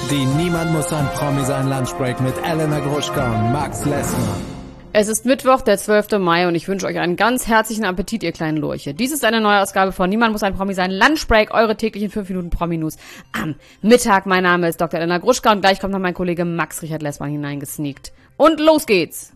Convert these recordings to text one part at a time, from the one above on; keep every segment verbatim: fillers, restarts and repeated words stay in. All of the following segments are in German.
Die Niemand muss ein Promi sein Lunchbreak mit Elena Gruschka und Max Lessmann. Es ist Mittwoch, der zwölfte Mai und ich wünsche euch einen ganz herzlichen Appetit, ihr kleinen Lurche. Dies ist eine neue Ausgabe von Niemand muss ein Promi sein Lunchbreak, eure täglichen fünf Minuten Promi-News am Mittag. Mein Name ist Doktor Elena Gruschka und gleich kommt noch mein Kollege Max Richard Lessmann hineingesneakt. Und los geht's!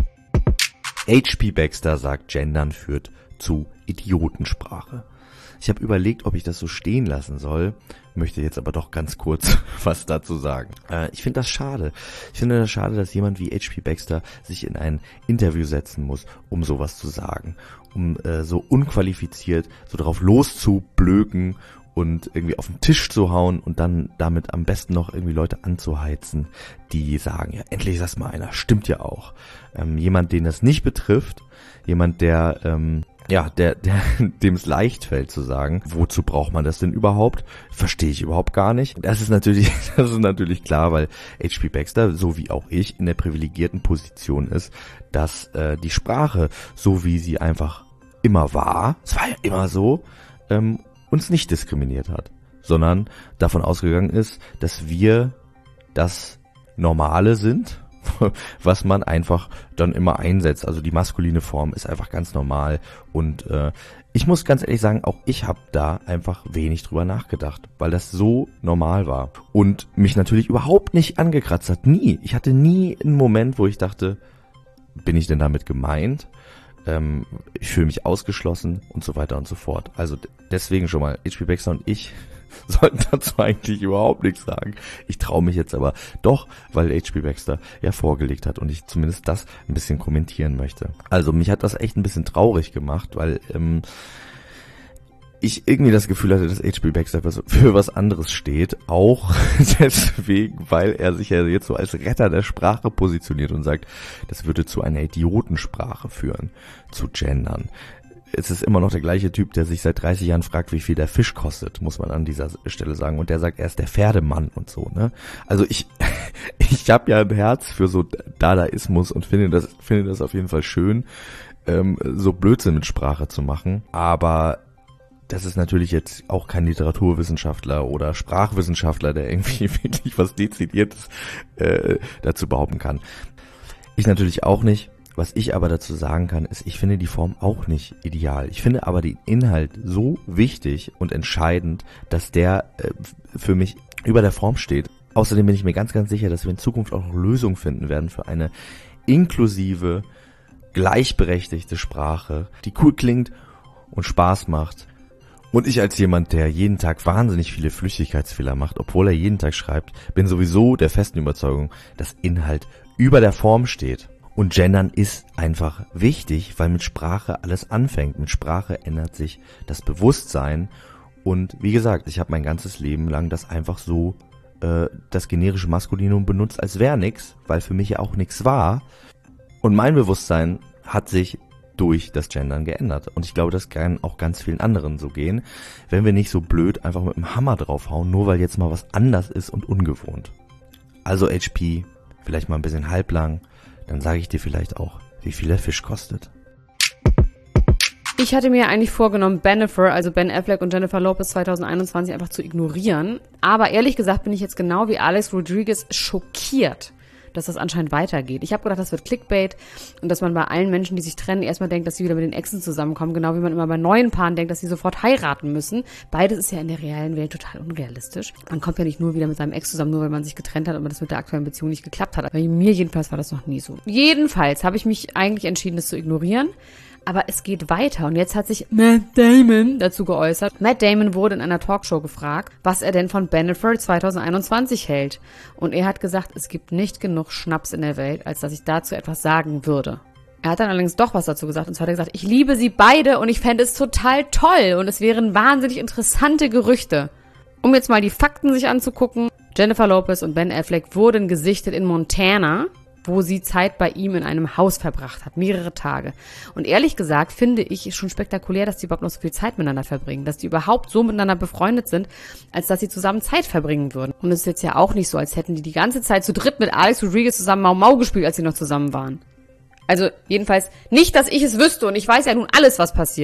H P Baxter sagt, Gendern führt zu Idiotensprache. Ich habe überlegt, ob ich das so stehen lassen soll, möchte jetzt aber doch ganz kurz was dazu sagen. Äh, ich finde das schade. Ich finde das schade, dass jemand wie H P Baxter sich in ein Interview setzen muss, um sowas zu sagen. Um äh, so unqualifiziert so drauf loszublöken und irgendwie auf den Tisch zu hauen und dann damit am besten noch irgendwie Leute anzuheizen, die sagen, ja, endlich ist das mal einer. Stimmt ja auch. Ähm, jemand, den das nicht betrifft, jemand, der... Ähm, Ja, der, der, dem es leicht fällt zu sagen, wozu braucht man das denn überhaupt? Verstehe ich überhaupt gar nicht. Das ist natürlich, das ist natürlich klar, weil H P Baxter, so wie auch ich, in der privilegierten Position ist, dass äh, die Sprache, so wie sie einfach immer war, es war ja immer so, ähm, uns nicht diskriminiert hat, sondern davon ausgegangen ist, dass wir das Normale sind, was man einfach dann immer einsetzt. Also die maskuline Form ist einfach ganz normal und äh, ich muss ganz ehrlich sagen, auch ich habe da einfach wenig drüber nachgedacht, weil das so normal war und mich natürlich überhaupt nicht angekratzt hat. Nie. Ich hatte nie einen Moment, wo ich dachte, bin ich denn damit gemeint? Ähm, ich fühle mich ausgeschlossen und so weiter und so fort. Also deswegen schon mal, H P Baxter und ich sollten dazu eigentlich überhaupt nichts sagen. Ich traue mich jetzt aber doch, weil H P Baxter ja vorgelegt hat und ich zumindest das ein bisschen kommentieren möchte. Also mich hat das echt ein bisschen traurig gemacht, weil ähm, ich irgendwie das Gefühl hatte, dass H P Baxter für was anderes steht. Auch deswegen, weil er sich ja jetzt so als Retter der Sprache positioniert und sagt, das würde zu einer Idiotensprache führen, zu gendern. Es ist immer noch der gleiche Typ, der sich seit dreißig Jahren fragt, wie viel der Fisch kostet, muss man an dieser Stelle sagen. Und der sagt, er ist der Pferdemann und so, ne? Also ich, ich habe ja ein Herz für so Dadaismus und finde das, finde das auf jeden Fall schön, ähm, so Blödsinn mit Sprache zu machen. Aber das ist natürlich jetzt auch kein Literaturwissenschaftler oder Sprachwissenschaftler, der irgendwie wirklich was Dezidiertes äh, dazu behaupten kann. Ich natürlich auch nicht. Was ich aber dazu sagen kann, ist, ich finde die Form auch nicht ideal. Ich finde aber den Inhalt so wichtig und entscheidend, dass der äh, für mich über der Form steht. Außerdem bin ich mir ganz, ganz sicher, dass wir in Zukunft auch noch Lösungen finden werden für eine inklusive, gleichberechtigte Sprache, die cool klingt und Spaß macht. Und ich als jemand, der jeden Tag wahnsinnig viele Flüchtigkeitsfehler macht, obwohl er jeden Tag schreibt, bin sowieso der festen Überzeugung, dass Inhalt über der Form steht. Und Gendern ist einfach wichtig, weil mit Sprache alles anfängt. Mit Sprache ändert sich das Bewusstsein. Und wie gesagt, ich habe mein ganzes Leben lang das einfach so, äh, das generische Maskulinum benutzt, als wäre nix, weil für mich ja auch nix war. Und mein Bewusstsein hat sich durch das Gendern geändert. Und ich glaube, das kann auch ganz vielen anderen so gehen, wenn wir nicht so blöd einfach mit dem Hammer draufhauen, nur weil jetzt mal was anders ist und ungewohnt. Also H P, vielleicht mal ein bisschen halblang. Dann sage ich dir vielleicht auch, wie viel der Fisch kostet. Ich hatte mir eigentlich vorgenommen, Bennifer, also Ben Affleck und Jennifer Lopez zwanzig einundzwanzig einfach zu ignorieren. Aber ehrlich gesagt bin ich jetzt genau wie Alex Rodriguez schockiert, dass das anscheinend weitergeht. Ich habe gedacht, das wird Clickbait und dass man bei allen Menschen, die sich trennen, erstmal denkt, dass sie wieder mit den Exen zusammenkommen, genau wie man immer bei neuen Paaren denkt, dass sie sofort heiraten müssen. Beides ist ja in der realen Welt total unrealistisch. Man kommt ja nicht nur wieder mit seinem Ex zusammen, nur weil man sich getrennt hat und das mit der aktuellen Beziehung nicht geklappt hat. Aber mir jedenfalls war das noch nie so. Jedenfalls habe ich mich eigentlich entschieden, das zu ignorieren. Aber es geht weiter und jetzt hat sich Matt Damon dazu geäußert. Matt Damon wurde in einer Talkshow gefragt, was er denn von Bennifer zwanzig einundzwanzig hält. Und er hat gesagt, es gibt nicht genug Schnaps in der Welt, als dass ich dazu etwas sagen würde. Er hat dann allerdings doch was dazu gesagt und zwar hat er gesagt, ich liebe sie beide und ich fände es total toll und es wären wahnsinnig interessante Gerüchte. Um jetzt mal die Fakten sich anzugucken, Jennifer Lopez und Ben Affleck wurden gesichtet in Montana, wo sie Zeit bei ihm in einem Haus verbracht hat, mehrere Tage. Und ehrlich gesagt finde ich schon spektakulär, dass die überhaupt noch so viel Zeit miteinander verbringen, dass die überhaupt so miteinander befreundet sind, als dass sie zusammen Zeit verbringen würden. Und es ist jetzt ja auch nicht so, als hätten die die ganze Zeit zu dritt mit Alex Rodriguez zusammen Mau Mau gespielt, als sie noch zusammen waren. Also jedenfalls nicht, dass ich es wüsste und ich weiß ja nun alles, was passiert.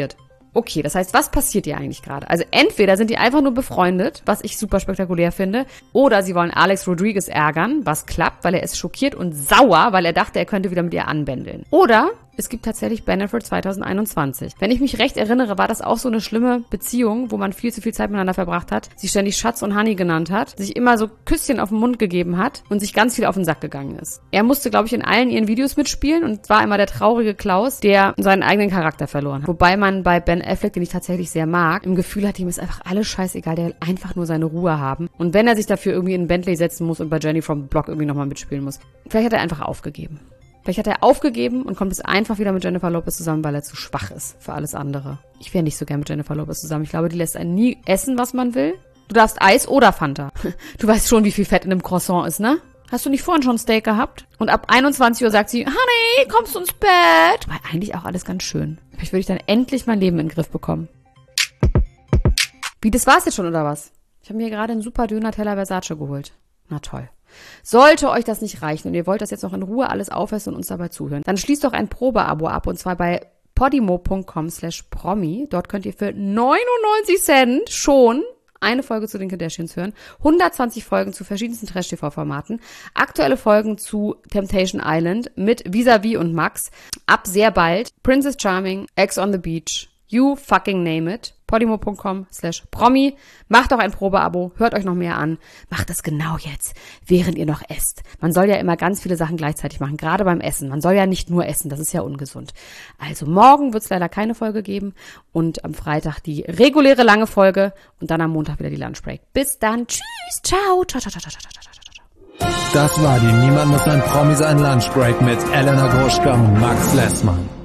Okay, das heißt, was passiert hier eigentlich gerade? Also entweder sind die einfach nur befreundet, was ich super spektakulär finde, oder sie wollen Alex Rodriguez ärgern, was klappt, weil er ist schockiert und sauer, weil er dachte, er könnte wieder mit ihr anbändeln. Oder es gibt tatsächlich Bennifer zwanzig einundzwanzig. Wenn ich mich recht erinnere, war das auch so eine schlimme Beziehung, wo man viel zu viel Zeit miteinander verbracht hat, sich ständig Schatz und Honey genannt hat, sich immer so Küsschen auf den Mund gegeben hat und sich ganz viel auf den Sack gegangen ist. Er musste, glaube ich, in allen ihren Videos mitspielen und war immer der traurige Klaus, der seinen eigenen Charakter verloren hat. Wobei man bei Ben Affleck, den ich tatsächlich sehr mag, im Gefühl hat, ihm ist einfach alles scheißegal, der will einfach nur seine Ruhe haben. Und wenn er sich dafür irgendwie in Bentley setzen muss und bei Jenny from the Block irgendwie nochmal mitspielen muss, vielleicht hat er einfach aufgegeben. Vielleicht hat er aufgegeben und kommt jetzt einfach wieder mit Jennifer Lopez zusammen, weil er zu schwach ist für alles andere. Ich wäre nicht so gern mit Jennifer Lopez zusammen. Ich glaube, die lässt einen nie essen, was man will. Du darfst Eis oder Fanta. Du weißt schon, wie viel Fett in einem Croissant ist, ne? Hast du nicht vorhin schon Steak gehabt? Und ab einundzwanzig Uhr sagt sie, Honey, kommst du ins Bett? Weil eigentlich auch alles ganz schön. Vielleicht würde ich dann endlich mein Leben in den Griff bekommen. Wie, das war's jetzt schon, oder was? Ich habe mir gerade einen super Döner-Teller Versace geholt. Na toll. Sollte euch das nicht reichen und ihr wollt das jetzt noch in Ruhe alles aufessen und uns dabei zuhören, dann schließt doch ein Probeabo ab und zwar bei podimo.com slash promi. Dort könnt ihr für neunundneunzig Cent schon eine Folge zu den Kardashians hören, hundertzwanzig Folgen zu verschiedensten Trash-T V-Formaten, aktuelle Folgen zu Temptation Island mit Vis-a-vis und Max, ab sehr bald Princess Charming, Ex on the Beach, you fucking name it, podimo.com slash promi. Macht doch ein Probeabo, hört euch noch mehr an. Macht das genau jetzt, während ihr noch esst. Man soll ja immer ganz viele Sachen gleichzeitig machen, gerade beim Essen. Man soll ja nicht nur essen, das ist ja ungesund. Also morgen wird es leider keine Folge geben und am Freitag die reguläre lange Folge und dann am Montag wieder die Lunchbreak. Bis dann, tschüss, ciao, ciao, ciao, ciao, ciao, ciao, ciao. Das war die Niemand muss ein Promi sein Lunchbreak mit Elena Gruschka und Max Lessmann.